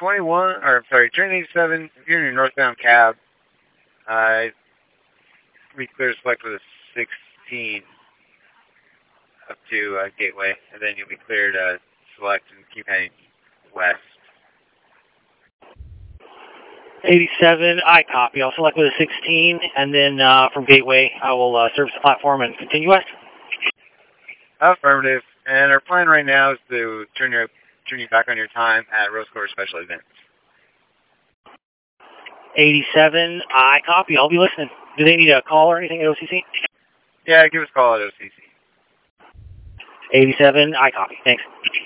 21, or I'm sorry, train 87, if you're in your northbound cab, we clear select with a 16 up to Gateway, and then you'll be cleared select and keep heading west. 87, I copy. I'll select with a 16, and then from Gateway, I will service the platform and continue west. Affirmative. And our plan right now is to turn you back on your time at Rose Quarter Special Events. 87, I copy. I'll be listening. Do they need a call or anything at OCC? Yeah, give us a call at OCC. 87, I copy. Thanks.